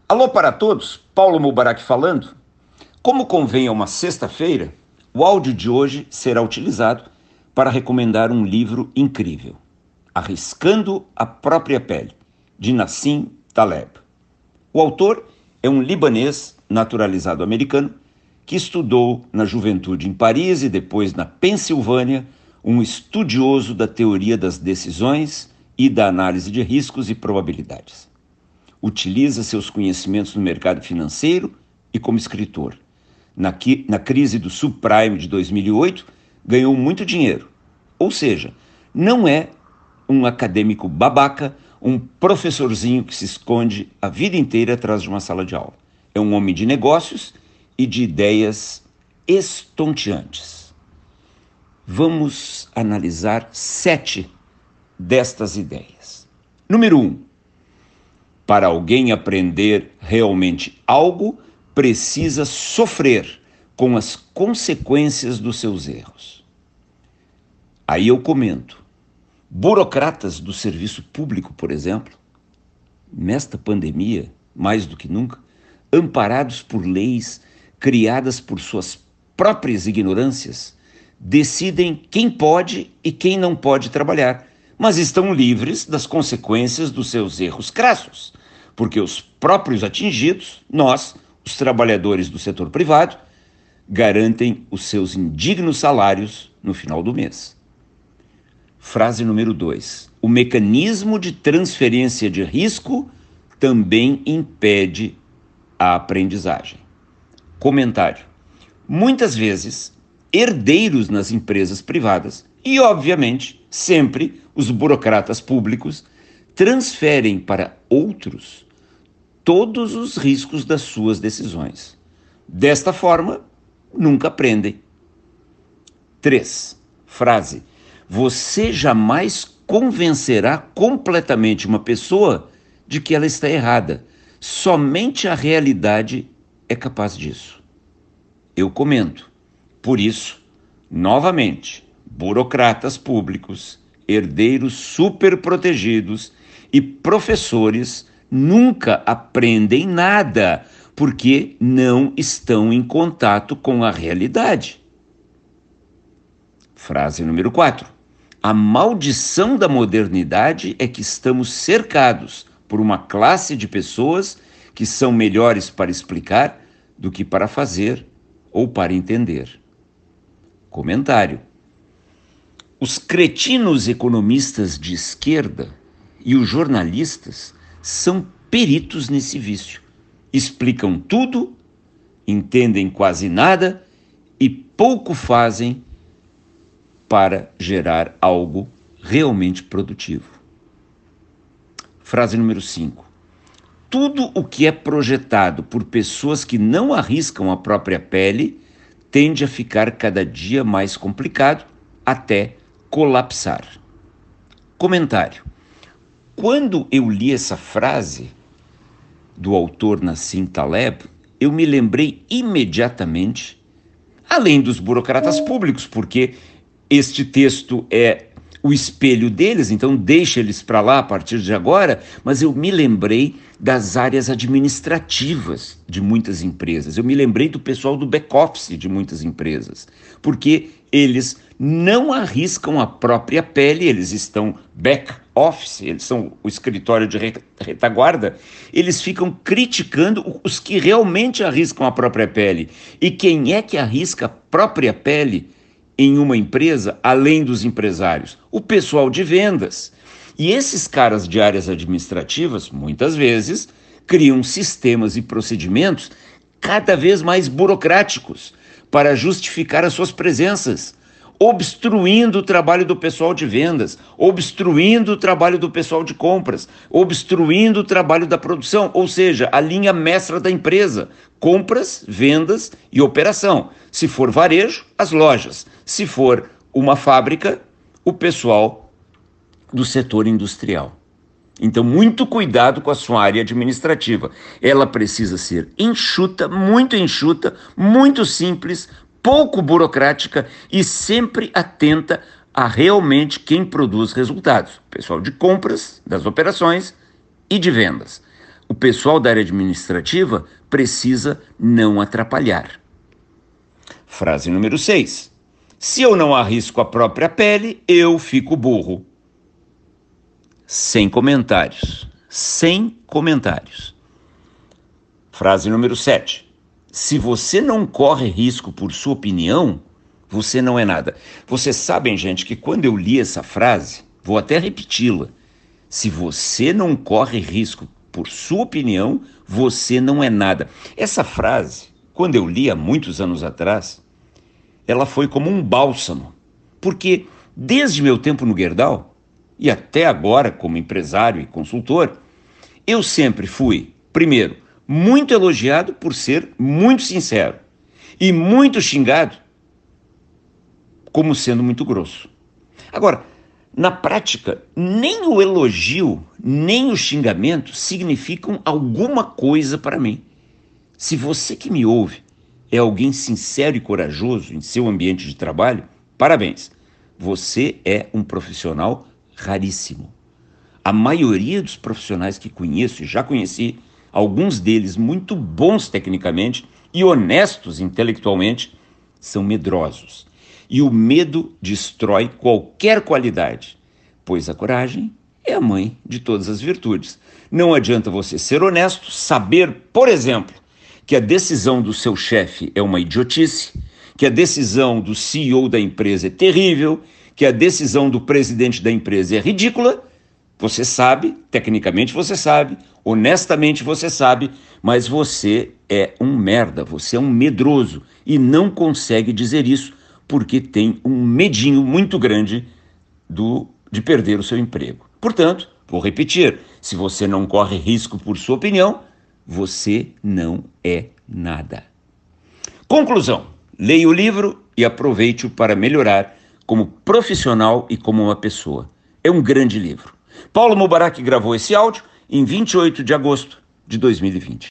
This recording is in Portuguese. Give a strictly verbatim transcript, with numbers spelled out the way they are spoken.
Alô para todos, Paulo Mubarak falando. Como convém a uma sexta-feira, o áudio de hoje será utilizado para recomendar um livro incrível, Arriscando a Própria Pele, de Nassim Taleb. O autor é um libanês naturalizado americano que estudou na juventude em Paris e depois na Pensilvânia, um estudioso da teoria das decisões e da análise de riscos e probabilidades. Utiliza seus conhecimentos no mercado financeiro e como escritor. Na, na crise do subprime de dois mil e oito, ganhou muito dinheiro. Ou seja, não é um acadêmico babaca, um professorzinho que se esconde a vida inteira atrás de uma sala de aula. É um homem de negócios e de ideias estonteantes. Vamos analisar sete destas ideias. Número um. Para alguém aprender realmente algo, precisa sofrer com as consequências dos seus erros. Aí eu comento. Burocratas do serviço público, por exemplo, nesta pandemia, mais do que nunca, amparados por leis criadas por suas próprias ignorâncias, decidem quem pode e quem não pode trabalhar, mas estão livres das consequências dos seus erros crassos, porque os próprios atingidos, nós, os trabalhadores do setor privado, garantem os seus indignos salários no final do mês. Frase número dois. O mecanismo de transferência de risco também impede a aprendizagem. Comentário. Muitas vezes, herdeiros nas empresas privadas e, obviamente, sempre os burocratas públicos transferem para outros todos os riscos das suas decisões. Desta forma, nunca aprendem. três. Frase. Você jamais convencerá completamente uma pessoa de que ela está errada. Somente a realidade é capaz disso. Eu comento. Por isso, novamente, burocratas públicos, herdeiros superprotegidos e professores nunca aprendem nada, porque não estão em contato com a realidade. Frase número quatro. A maldição da modernidade é que estamos cercados por uma classe de pessoas que são melhores para explicar do que para fazer ou para entender. Comentário. Os cretinos economistas de esquerda e os jornalistas são peritos nesse vício. Explicam tudo, entendem quase nada e pouco fazem para gerar algo realmente produtivo. Frase número cinco. Tudo o que é projetado por pessoas que não arriscam a própria pele tende a ficar cada dia mais complicado até colapsar. Comentário. Quando eu li essa frase do autor Nassim Taleb, eu me lembrei imediatamente, além dos burocratas públicos, porque este texto é o espelho deles, então deixa eles para lá a partir de agora, mas eu me lembrei das áreas administrativas de muitas empresas, eu me lembrei do pessoal do back-office de muitas empresas, porque eles não arriscam a própria pele, eles estão back-office, eles são o escritório de retaguarda, eles ficam criticando os que realmente arriscam a própria pele. E quem é que arrisca a própria pele em uma empresa, além dos empresários? O pessoal de vendas. E esses caras de áreas administrativas, muitas vezes, criam sistemas e procedimentos cada vez mais burocráticos para justificar as suas presenças, obstruindo o trabalho do pessoal de vendas, obstruindo o trabalho do pessoal de compras, obstruindo o trabalho da produção, ou seja, a linha mestra da empresa, compras, vendas e operação. Se for varejo, as lojas. Se for uma fábrica, o pessoal do setor industrial. Então, muito cuidado com a sua área administrativa. Ela precisa ser enxuta, muito enxuta, muito simples, pouco burocrática e sempre atenta a realmente quem produz resultados. O pessoal de compras, das operações e de vendas. O pessoal da área administrativa precisa não atrapalhar. Frase número seis. Se eu não arrisco a própria pele, eu fico burro. Sem comentários. Sem comentários. Frase número sete. Se você não corre risco por sua opinião, você não é nada. Vocês sabem, gente, que quando eu li essa frase, vou até repeti-la. Se você não corre risco por sua opinião, você não é nada. Essa frase, quando eu li há muitos anos atrás, ela foi como um bálsamo. Porque desde meu tempo no Gerdau, e até agora como empresário e consultor, eu sempre fui, primeiro, muito elogiado por ser muito sincero e muito xingado como sendo muito grosso. Agora, na prática, nem o elogio, nem o xingamento significam alguma coisa para mim. Se você que me ouve é alguém sincero e corajoso em seu ambiente de trabalho, parabéns. Você é um profissional raríssimo. A maioria dos profissionais que conheço e já conheci, alguns deles muito bons tecnicamente e honestos intelectualmente, são medrosos. E o medo destrói qualquer qualidade, pois a coragem é a mãe de todas as virtudes. Não adianta você ser honesto, saber, por exemplo, que a decisão do seu chefe é uma idiotice, que a decisão do C E O da empresa é terrível, que a decisão do presidente da empresa é ridícula. Você sabe, tecnicamente você sabe, honestamente você sabe, mas você é um merda, você é um medroso e não consegue dizer isso porque tem um medinho muito grande do, de perder o seu emprego. Portanto, vou repetir, se você não corre risco por sua opinião, você não é nada. Conclusão, leia o livro e aproveite-o para melhorar como profissional e como uma pessoa. É um grande livro. Paulo Mubarak gravou esse áudio em vinte e oito de agosto de dois mil e vinte.